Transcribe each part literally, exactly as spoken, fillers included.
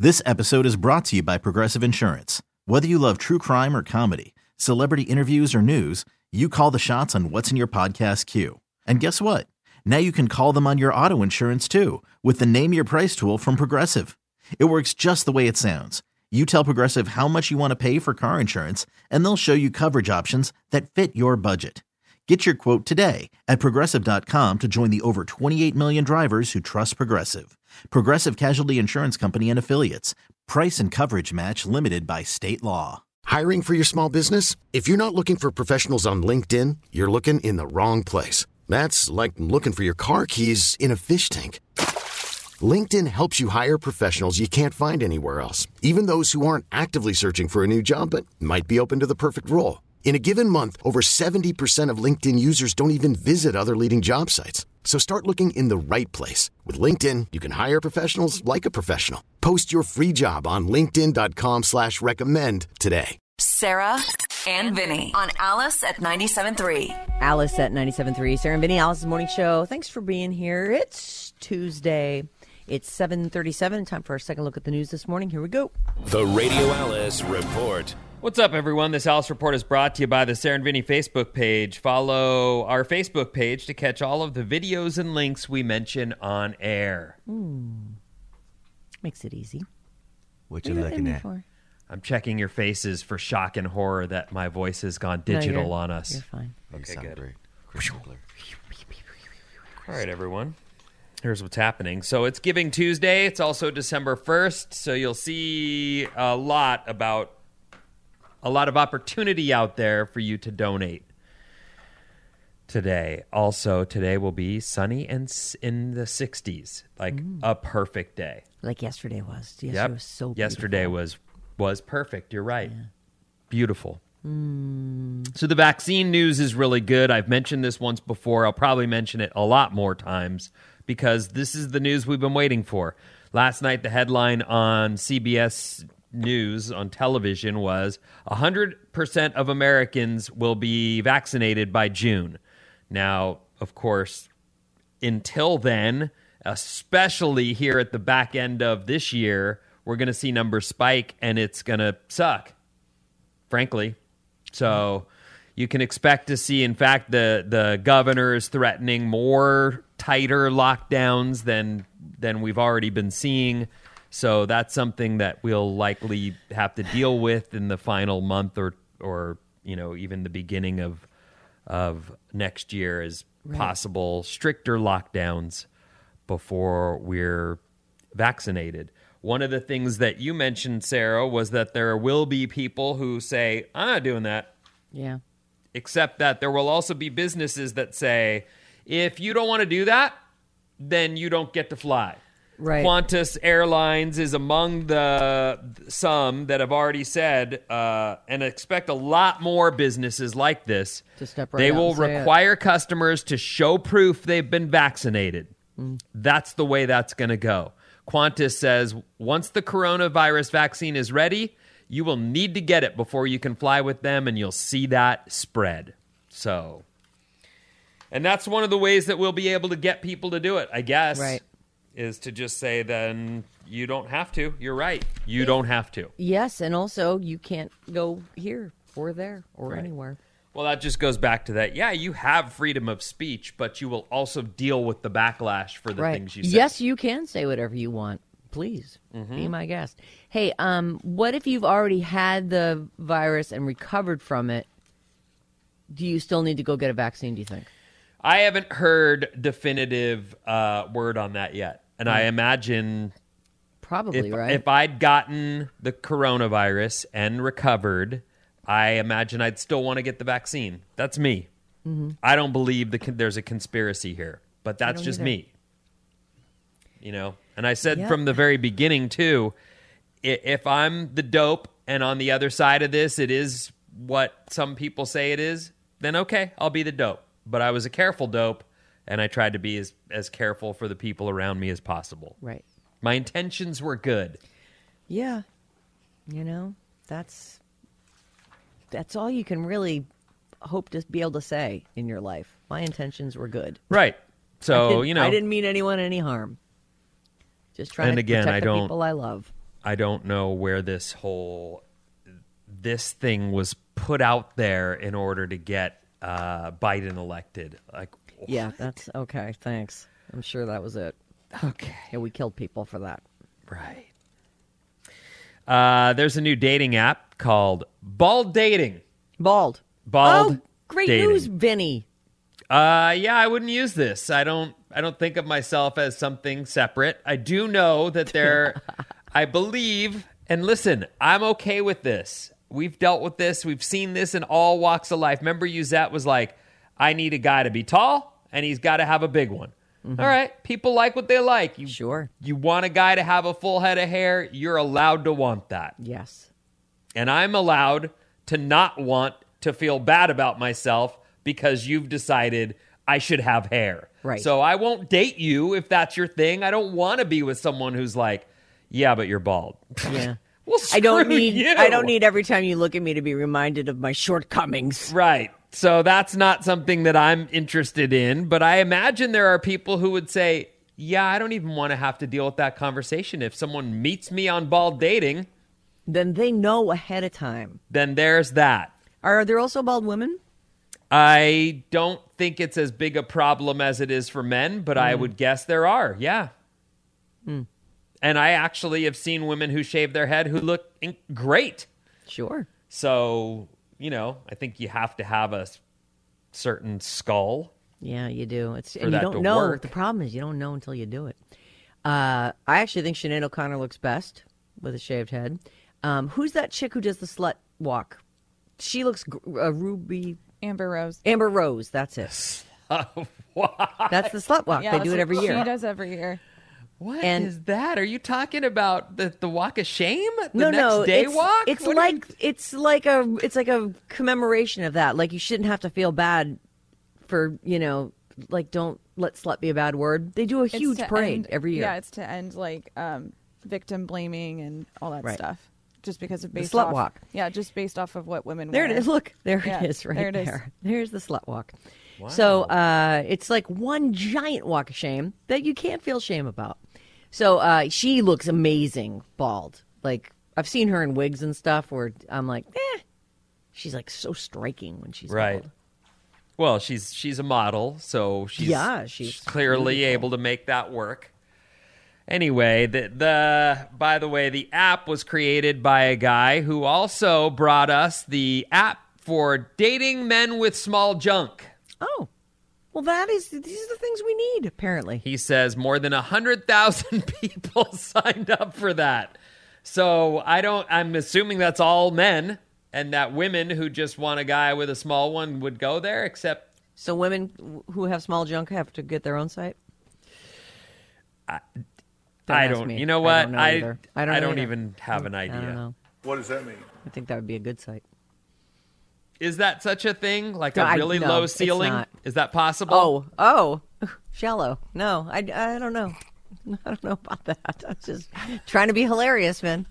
This episode is brought to you by Progressive Insurance. Whether you love true crime or comedy, celebrity interviews or news, you call the shots on what's in your podcast queue. And guess what? Now you can call them on your auto insurance too with the Name Your Price tool from Progressive. It works just the way it sounds. You tell Progressive how much you want to pay for car insurance, and they'll show you coverage options that fit your budget. Get your quote today at Progressive dot com to join the over twenty-eight million drivers who trust Progressive. Progressive Casualty Insurance Company and Affiliates. Price and coverage match limited by state law. Hiring for your small business? If you're not looking for professionals on LinkedIn, you're looking in the wrong place. That's like looking for your car keys in a fish tank. LinkedIn helps you hire professionals you can't find anywhere else, even those who aren't actively searching for a new job but might be open to the perfect role. In a given month, over seventy percent of LinkedIn users don't even visit other leading job sites. So start looking in the right place. With LinkedIn, you can hire professionals like a professional. Post your free job on linkedin dot com slash recommend today. Sarah and Vinny on Alice at ninety-seven point three. Alice at ninety-seven point three. Sarah and Vinny, Alice's Morning Show. Thanks for being here. It's Tuesday. It's seven thirty-seven. Time for our second look at the news this morning. Here we go. The Radio Alice Report. What's up, everyone? This Alice Report is brought to you by the Sarah and Vinny Facebook page. Follow our Facebook page to catch all of the videos and links we mention on air. Mm. Makes it easy. What you looking at? For? I'm checking your faces for shock and horror that my voice has gone digital no, on us. You're fine. Okay, good. Great. Crystal clear. All right, everyone. Here's what's happening. So it's Giving Tuesday. It's also December first. So you'll see a lot about a lot of opportunity out there for you to donate today. Also, today will be sunny and in the sixties, like mm. a perfect day. Like yesterday was. Yesterday yep. was so beautiful. Yesterday was was perfect. You're right. Yeah. Beautiful. Mm. So the vaccine news is really good. I've mentioned this once before. I'll probably mention it a lot more times because this is the news we've been waiting for. Last night, the headline on C B S News on television was one hundred percent of Americans will be vaccinated by June. Now, of course, until then, especially here at the back end of this year, we're going to see numbers spike and it's going to suck, frankly. So you can expect to see, in fact, the, the governor is threatening more tighter lockdowns than than we've already been seeing. So that's something that we'll likely have to deal with in the final month or, or you know, even the beginning of of next year as right. possible stricter lockdowns before we're vaccinated. One of the things that you mentioned, Sarah, was that there will be people who say, I'm not doing that. Yeah. Except that there will also be businesses that say, if you don't want to do that, then you don't get to fly. Right. Qantas Airlines is among the some that have already said, uh, and expect a lot more businesses like this. To step right they out will and say require it. customers to show proof they've been vaccinated. Mm. That's the way that's going to go. Qantas says once the coronavirus vaccine is ready, you will need to get it before you can fly with them, and you'll see that spread. So, and that's one of the ways that we'll be able to get people to do it, I guess. Right. Is to just say, then you don't have to. You're right. You don't have to. Yes, and also you can't go here or there or Right. anywhere. Well, that just goes back to that. Yeah, you have freedom of speech, but you will also deal with the backlash for the right. things you say. Yes, you can say whatever you want. Please mm-hmm. be my guest. Hey, um, what if you've already had the virus and recovered from it? Do you still need to go get a vaccine, do you think? I haven't heard definitive uh, word on that yet. And I imagine Probably, if, right? if I'd gotten the coronavirus and recovered, I imagine I'd still want to get the vaccine. That's me. Mm-hmm. I don't believe the con- there's a conspiracy here, but that's just either. me. You know? And I said Yeah. from the very beginning, too, i- if I'm the dope and on the other side of this, it is what some people say it is, then okay, I'll be the dope. But I was a careful dope, and I tried to be as, as careful for the people around me as possible. Right. My intentions were good. Yeah. You know, that's that's all you can really hope to be able to say in your life. My intentions were good. Right. I So, didn't- you know. I didn't mean anyone any harm. Just trying And to again, protect I the don't- people I love. I don't know where this whole this thing was put out there in order to get uh, Biden elected. Like, Yeah, that's okay. Thanks. I'm sure that was it. okay, Yeah, we killed people for that. right. Uh, there's a new dating app called Bald Dating. Bald. Bald. Oh, great dating. news, Vinny. Uh, yeah, I wouldn't use this. I don't. I don't think of myself as something separate. I do know that there. I believe, and listen, I'm okay with this. We've dealt with this. We've seen this in all walks of life. Remember, Uzette was like, "I need a guy to be tall, and he's got to have a big one." Mm-hmm. All right, people like what they like. You, Sure. You want a guy to have a full head of hair. You're allowed to want that. Yes. And I'm allowed to not want to feel bad about myself because you've decided I should have hair. Right. So I won't date you if that's your thing. I don't want to be with someone who's like, yeah, but you're bald. Yeah. Well, I don't screw need. you. I don't need every time you look at me to be reminded of my shortcomings. Right. So that's not something that I'm interested in. But I imagine there are people who would say, yeah, I don't even want to have to deal with that conversation. If someone meets me on Bald Dating, Then they know ahead of time. then there's that. Are there also bald women? I don't think it's as big a problem as it is for men, but mm. I would guess there are. Yeah. Mm. And I actually have seen women who shave their head who look in- great. Sure. So, you know, I think you have to have a certain skull. Yeah, you do. It's for and you that don't to know. work. The problem is you don't know until you do it. Uh, I actually think Sinead O'Connor looks best with a shaved head. Um, who's that chick who does the slut walk? She looks gr- uh, Ruby Amber Rose. Amber Rose. That's it. What? That's the slut walk. Yeah, they that's do it what every year. She does every year. What And- is that? Are you talking about the, the walk of shame? The no, next no, day it's, walk? It's What are you- like it's like a it's like a commemoration of that. Like you shouldn't have to feel bad for you know like don't let slut be a bad word. They do a It's huge to parade end- every year. Yeah, it's to end like um, victim blaming and all that Right. stuff. Just because of The based slut off, walk. Yeah, just based off of what women There wear. it is. Look, there Yeah, it is right there there. it is. There's the slut walk. So uh, it's like one giant walk of shame that you can't feel shame about. So uh, she looks amazing bald. Like I've seen her in wigs and stuff where I'm like, eh. She's like so striking when she's Right. bald. Well, she's she's a model, so she's, Yeah, she's clearly beautiful. able to make that work. Anyway, the the by the way, the app was created by a guy who also brought us the app for dating men with small junk. Oh, well, that is these are the things we need apparently. He says more than one hundred thousand people signed up for that. So I don't, I'm assuming that's all men and that women who just want a guy with a small one would go there, except So women who have small junk have to get their own site. Don't I ask don't, me. you know I what? don't know I, either. I don't I know don't either. even have an I don't idea. know. What does that mean? I think that would be a good site. Is that such a thing? Like No, a I- really no, low it's ceiling? not. Is that possible? Oh, oh, shallow. No, I, I don't know. I don't know about that. I'm just trying to be hilarious, man.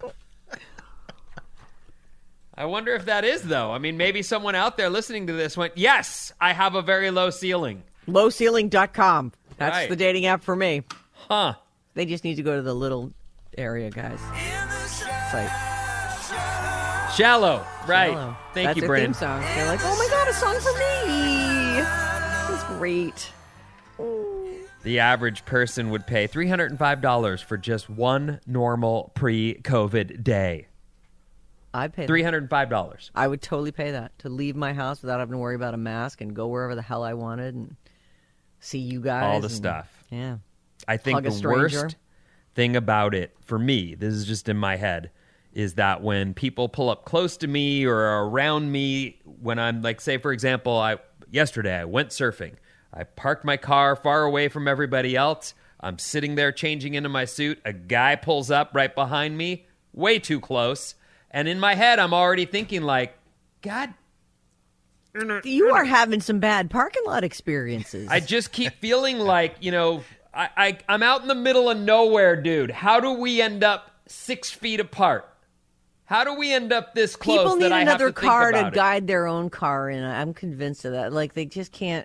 I wonder if that is, though. I mean, maybe someone out there listening to this went, yes, I have a very low ceiling. low ceiling dot com. That's Right. the dating app for me. Huh. They just need to go to the little area, guys. Site. Shallow. Right. Shallow. Thank That's you, their Brandon. theme song. They're like, oh my God, a song for me. That's great. The average person would pay three hundred five dollars for just one normal pre-COVID day. I'd pay three that. hundred five dollars. I would totally pay that to leave my house without having to worry about a mask and go wherever the hell I wanted and see you guys. All the and- stuff. Yeah. I think Hug a the stranger. worst thing about it, for me, this is just in my head, is that when people pull up close to me or around me, when I'm like, say, for example, I yesterday I went surfing. I parked my car far away from everybody else. I'm sitting there changing into my suit. A guy pulls up right behind me, way too close. And in my head, I'm already thinking like, God, You are having some bad parking lot experiences. I just keep feeling like, you know, I, I, I'm out in the middle of nowhere, dude. How do we end up six feet apart? How do we end up this close People need that I have another to think car to about it? guide their own car in. I'm convinced of that. Like, they just can't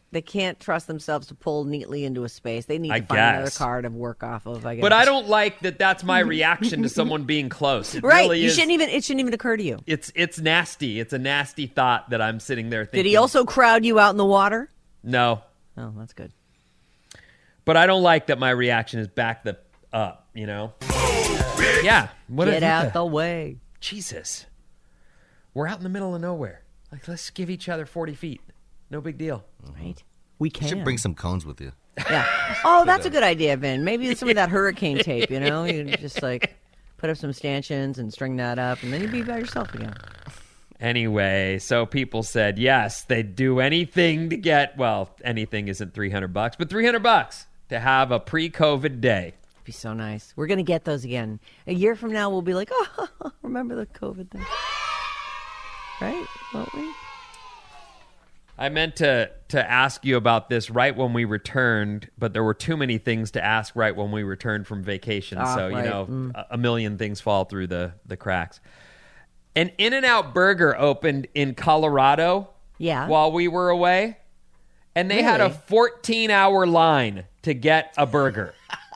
they can't trust themselves to pull neatly into a space. They need to I find another guess. car to work off of. I guess. But I don't like that. That's my reaction to someone being close. It right? really you is, shouldn't even. It shouldn't even occur to you. It's it's nasty. It's a nasty thought that I'm sitting there thinking. Did he also crowd you out in the water? No. Oh, that's good. But I don't like that my reaction is back the up. You know. Yeah. What Get what out the way. Jesus. We're out in the middle of nowhere. Like, let's give each other forty feet. No big deal. Right. We can. You should bring some cones with you. Yeah. Oh, that's a good idea, Vin. Maybe some of that hurricane tape, you know? You just, like, put up some stanchions and string that up, and then you'd be by yourself again. Anyway, so people said, yes, they'd do anything to get, well, anything isn't three hundred bucks, but three hundred bucks to have a pre-COVID day. It'd be so nice. We're going to get those again. A year from now, we'll be like, oh, remember the COVID thing. Right? Won't we? I meant to to ask you about this right when we returned, but there were too many things to ask right when we returned from vacation. Ah, so, right. you know, Mm. a, a million things fall through the, the cracks. An In-N-Out Burger opened in Colorado Yeah. while we were away, and they had a Really? fourteen-hour line to get a burger.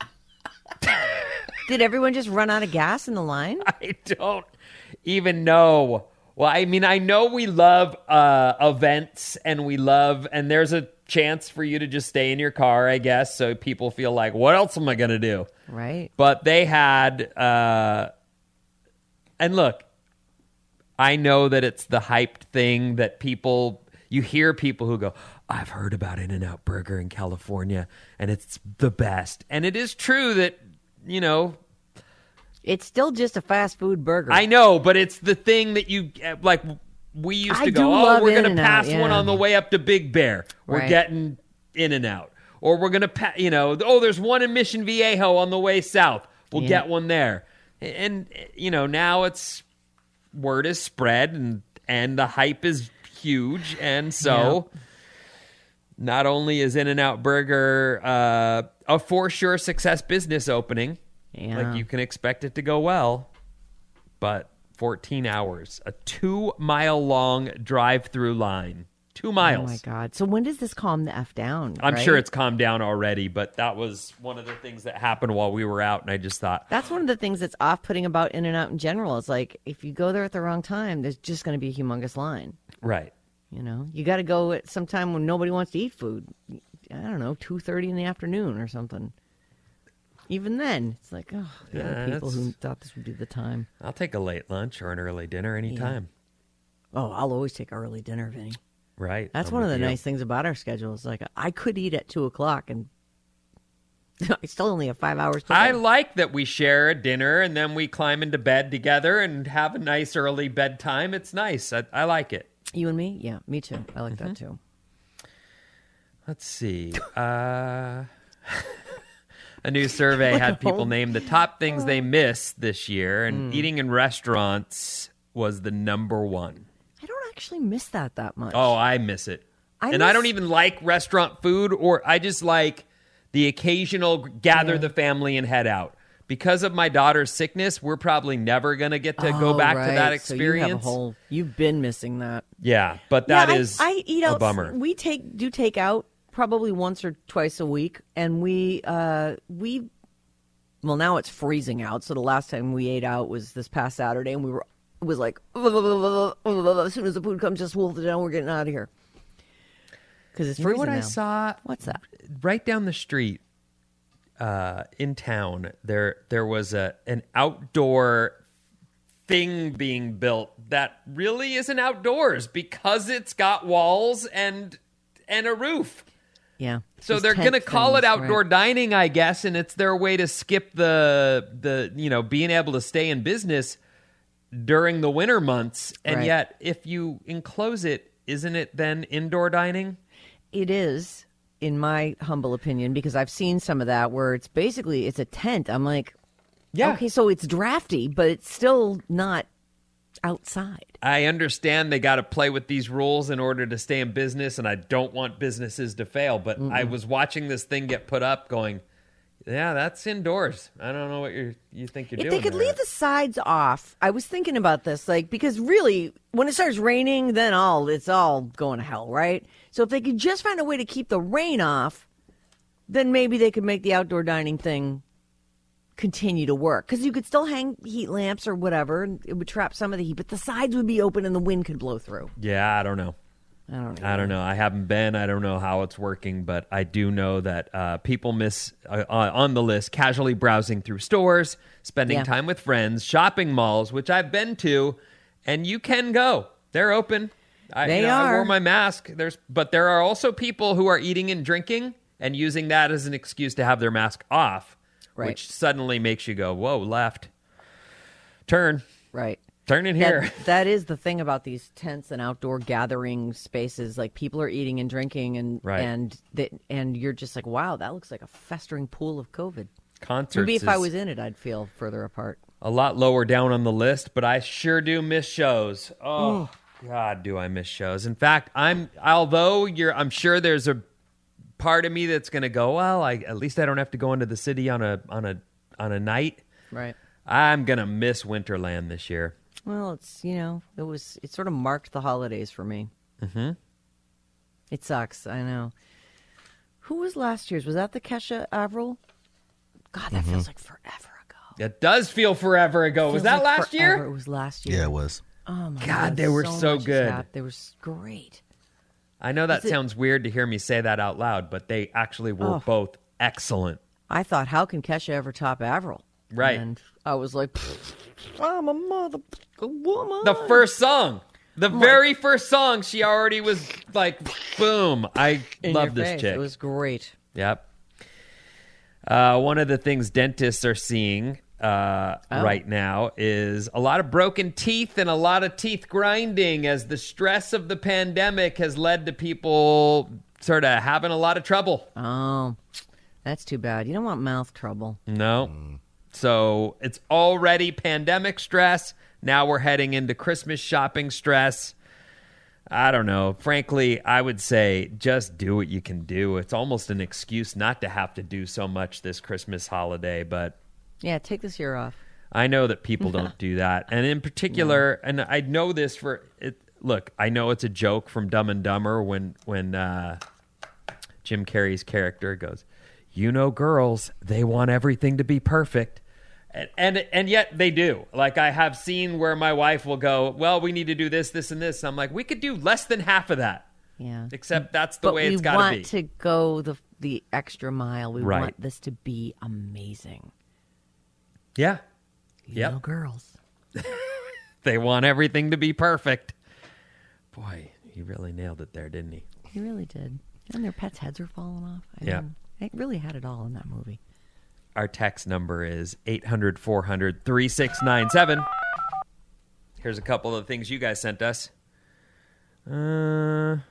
Did everyone just run out of gas in the line? I don't even know. Well, I mean, I know we love uh, events and we love, and there's a chance for you to just stay in your car, I guess, so people feel like, what else am I going to do? Right. But they had, uh, and look, I know that it's the hyped thing that people, you hear people who go, I've heard about In-N-Out Burger in California, and it's the best. And it is true that, you know, It's still just a fast food burger. I know, but it's the thing that you like. We used to I go, do oh, love we're going to In-N-Out, pass yeah. one on the way up to Big Bear. We're Right. getting In-N-Out. Or we're going to, pa- you know, oh, there's one in Mission Viejo on the way south. We'll Yeah. get one there. And, you know, now it's, word is spread and, and the hype is huge. And so not only is In-N-Out Burger uh, a for sure success business opening, Yeah. like you can expect it to go well, but fourteen hours, a two mile long drive through line, two miles. Oh, my God. So when does this calm the F down? I'm right? sure it's calmed down already, but that was one of the things that happened while we were out, and I just thought, That's one of the things that's off-putting about In-N-Out in general. It's like, if you go there at the wrong time, there's just going to be a humongous line. right. You know, you got to go at some time when nobody wants to eat food. I don't know, two thirty in the afternoon or something. Even then, it's like, oh, the Yeah, other people who that's- thought this would be the time. I'll take a late lunch or an early dinner anytime. Oh, I'll always take early dinner, Vinny. Right. That's I'm one of the with you. nice things about our schedule. It's like, I could eat at two o'clock and I still only have five hours to I go. like that we share a dinner and then we climb into bed together and have a nice early bedtime. It's nice. I, I like it. You and me? Yeah, me too. I like Mm-hmm. that too. Let's see. Uh, a new survey had people name the top things they miss this year, and eating in restaurants was the number one. I don't actually miss that that much. Oh, I miss it. I and I miss- don't even like restaurant food, or I just like the occasional gather the family and head out. Because of my daughter's sickness, we're probably never going to get to go Oh, back right. to that So you have a experience. whole, you've been missing that. Yeah, but that yeah, is I, I eat a out. bummer. We take do take out probably once or twice a week, and we uh we well now it's freezing out. So the last time we ate out was this past Saturday, and we were it was like as soon as the food comes, just wolf it down. We're getting out of here because it's You know freezing what I now. saw? What's that? Right down the street uh, in town, there there was a an outdoor thing being built that really isn't outdoors because it's got walls and and a roof. Yeah. So these they're tent going to call it things, outdoor right. dining, I guess, and it's their way to skip the the you know being able to stay in business during the winter months. And Right. yet, if you enclose it, isn't it then indoor dining? It is, in my humble opinion, because I've seen some of that where it's basically it's a tent. I'm like, Yeah. okay, so it's drafty, but it's still not outside. I understand they got to play with these rules in order to stay in business, and I don't want businesses to fail. But I was watching this thing get put up going, Yeah, that's indoors. I don't know what you you think you're If doing. they could there. leave the sides off, I was thinking about this, like, because really, when it starts raining, then all it's all going to hell, right? So if they could just find a way to keep the rain off, then maybe they could make the outdoor dining thing continue to work. Because you could still hang heat lamps or whatever, and it would trap some of the heat, but the sides would be open and the wind could blow through. Yeah, I don't know. I don't know. I don't know. I haven't been. I don't know how it's working, but I do know that uh, people miss uh, on the list casually browsing through stores, spending Yeah. time with friends, shopping malls, which I've been to, and you can go. They're open. I, They you know, I are. wore my mask. There's, but there are also people who are eating and drinking and using that as an excuse to have their mask off, Right. which suddenly makes you go, "Whoa, left, turn, Right. turn in here." That, that is the thing about these tents and outdoor gathering spaces. Like, people are eating and drinking, and Right. and that, and you're just like, wow, that looks like a festering pool of COVID. Concerts Maybe if I is- was in it, I'd feel further apart. a lot lower down on the list, but I sure do miss shows. Oh, God, do I miss shows. In fact, I'm although you're I'm sure there's a part of me that's going to go, well, I at least I don't have to go into the city on a on a on a night. Right. I'm going to miss Winterland this year. Well, it's, you know, it was, it sort of marked the holidays for me. Mm-hmm. It sucks, I know. Who was last year's? Was that the Kesha Avril? God, that feels like forever ago. It does feel forever ago. Was Feels that like last forever. year? It was last year. Yeah, it was. Oh my God, God, they were so much has good. happened. They were s- great. I know that Is it- sounds weird to hear me say that out loud, but they actually were Oh. both excellent. I thought, how can Kesha ever top Avril? Right. And I was like, I'm a mother woman. The first song. The very first song, she already was like, boom. I In love your this face. chick. It was great. Yep. Uh, one of the things dentists are seeing uh, Oh. right now is a lot of broken teeth and a lot of teeth grinding as the stress of the pandemic has led to people sort of having a lot of trouble. Oh, that's too bad. You don't want mouth trouble. No. So it's already pandemic stress. Now we're heading into Christmas shopping stress. I don't know. Frankly, I would say just do what you can do. It's almost an excuse not to have to do so much this Christmas holiday, but Yeah, take this year off. I know that people don't do that. And in particular, and I know this for it. Look, I know it's a joke from Dumb and Dumber when when uh, Jim Carrey's character goes, "You know, girls, they want everything to be perfect." And, and and yet they do. Like, I have seen where my wife will go, "Well, we need to do this, this, and this." I'm like, we could do less than half of that. Yeah. Except that's the But way we it's got to want be. to go the the extra mile. We Right. want this to be amazing. Yeah. You Yep. know, girls. They want everything to be perfect. Boy, he really nailed it there, didn't he? He really did. And their pets' heads are falling off. I Yeah. mean, it really had it all in that movie. Our text number is eight hundred, four hundred, three six nine seven. Here's a couple of things you guys sent us. Uh,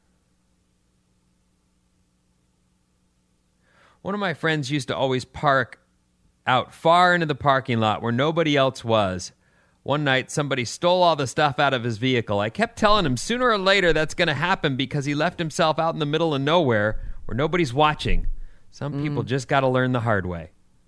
one of my friends used to always park out far into the parking lot where nobody else was. One night, somebody stole all the stuff out of his vehicle. I kept telling him sooner or later that's going to happen because he left himself out in the middle of nowhere where nobody's watching. Some people just got to learn the hard way.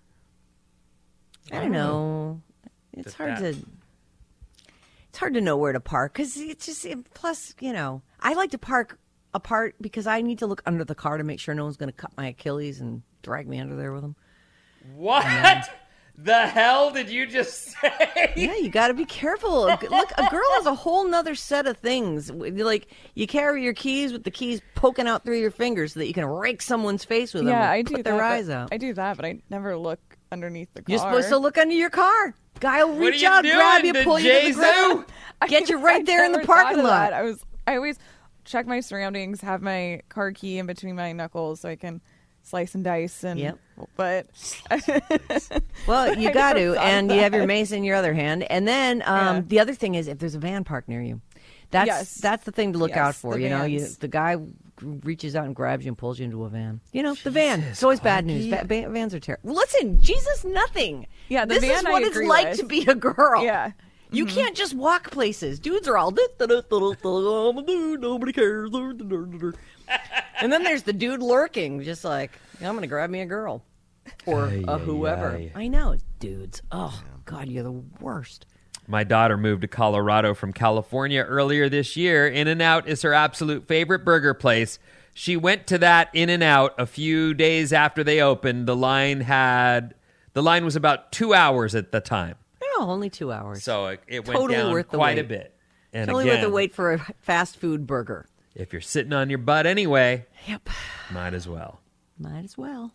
I don't know. It's Just hard that. to. It's hard to know where to park because it's just. Plus, you know, I like to park apart because I need to look under the car to make sure no one's going to cut my Achilles and drag me under there with them. What the hell did you just say? Yeah, you got to be careful. Look, a girl has a whole nother set of things. Like, you carry your keys with the keys poking out through your fingers so that you can rake someone's face with them. Yeah, and I do put that. their but- eyes out. I do that, but I never look underneath the car. You're supposed to look under your car. Guy will What reach are you out, doing, grab you, the pull you to the Jesu? ground, I- get you right I there in the never thought parking of lot. that. I was. I always check my surroundings, have my car key in between my knuckles so I can slice and dice. And Yep. But Well, you I got never to, thought and of you have your that. mace in your other hand. And then um, Yeah. the other thing is, if there's a van parked near you, that's Yes. that's the thing to look Yes, out for. the You know, you, vans. the guy reaches out and grabs you and pulls you into a van. You know, the van. It's always bad news. Va- va- vans are terrible. Listen, Jesus, nothing. Yeah, the this van is I what it's agree like with. to be a girl. Yeah. You can't just walk places. Dudes are all, I'm a dude, nobody cares. And then there's the dude lurking, just like, I'm going to grab me a girl. or Ay, uh, ay, whoever. ay. I know, dudes. Oh, God, you're the worst. My daughter moved to Colorado from California earlier this year. In-N-Out is her absolute favorite burger place. She went to that In-N-Out a few days after they opened. The line had the line was about two hours at the time. No, only two hours. So it, it went Totally down worth the quite a wait. bit. And Totally again, worth the wait for a fast food burger. if you're sitting on your butt anyway, Yep. might as well. Might as well.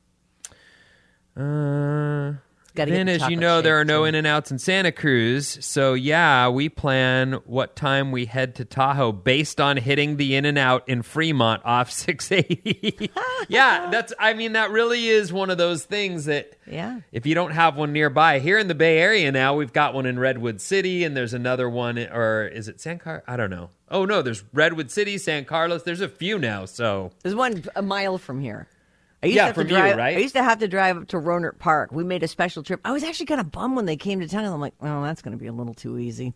Uh, Gotta get then, the as you chocolate know, there shake, are no too. In-N-Outs in Santa Cruz. So, yeah, we plan what time we head to Tahoe based on hitting the In-N-Out in Fremont off six eighty. Yeah, that's, I mean, that really is one of those things that Yeah. if you don't have one nearby, here in the Bay Area now, we've got one in Redwood City, and there's another one, or is it San Carlos? I don't know. Oh, no, there's Redwood City, San Carlos. There's a few now, so. There's one a mile from here. I used Yeah, to have from to you, drive, right? I used to have to drive up to Rohnert Park. We made a special trip. I was actually kind of bummed when they came to town. I'm like, well, that's going to be a little too easy.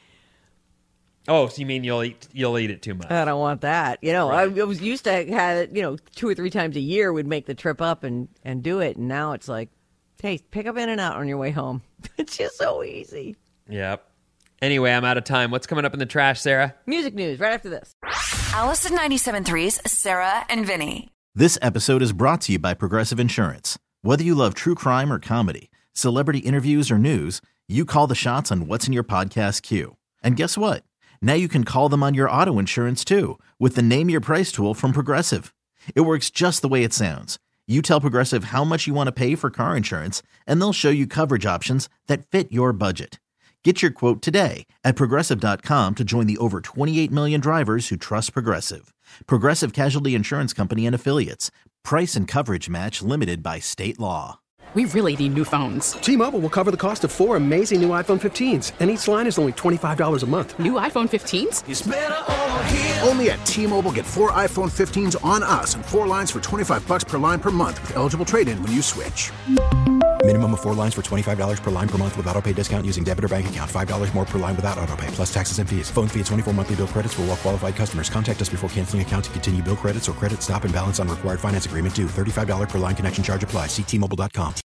Oh, so you mean you'll eat, you'll eat it too much? I don't want that. You know, I, I was used to have it, you know, two or three times a year we'd make the trip up and, and do it. And now it's like, hey, pick up In-N-Out on your way home. It's just so easy. Yep. Anyway, I'm out of time. What's coming up in the trash, Sarah? Music news right after this. Alice at ninety-seven point three's Sarah and Vinny. This episode is brought to you by Progressive Insurance. Whether you love true crime or comedy, celebrity interviews or news, you call the shots on what's in your podcast queue. And guess what? Now you can call them on your auto insurance too with the Name Your Price tool from Progressive. It works just the way it sounds. You tell Progressive how much you want to pay for car insurance, and they'll show you coverage options that fit your budget. Get your quote today at Progressive dot com to join the over twenty-eight million drivers who trust Progressive. Progressive Casualty Insurance Company and Affiliates. Price and coverage match limited by state law. We really need new phones. T-Mobile will cover the cost of four amazing new iPhone fifteens, and each line is only twenty-five dollars a month. New iPhone fifteens? It's better over here. Only at T-Mobile, get four iPhone fifteens on us and four lines for twenty-five bucks per line per month with eligible trade-in when you switch. Minimum of four lines for twenty-five dollars per line per month with autopay discount using debit or bank account. five dollars more per line without autopay, plus taxes and fees. Phone fee at twenty-four monthly bill credits for well-qualified customers. Contact us before canceling account to continue bill credits or credit stop and balance on required finance agreement due. thirty-five dollars per line connection charge applies. See T Mobile dot com.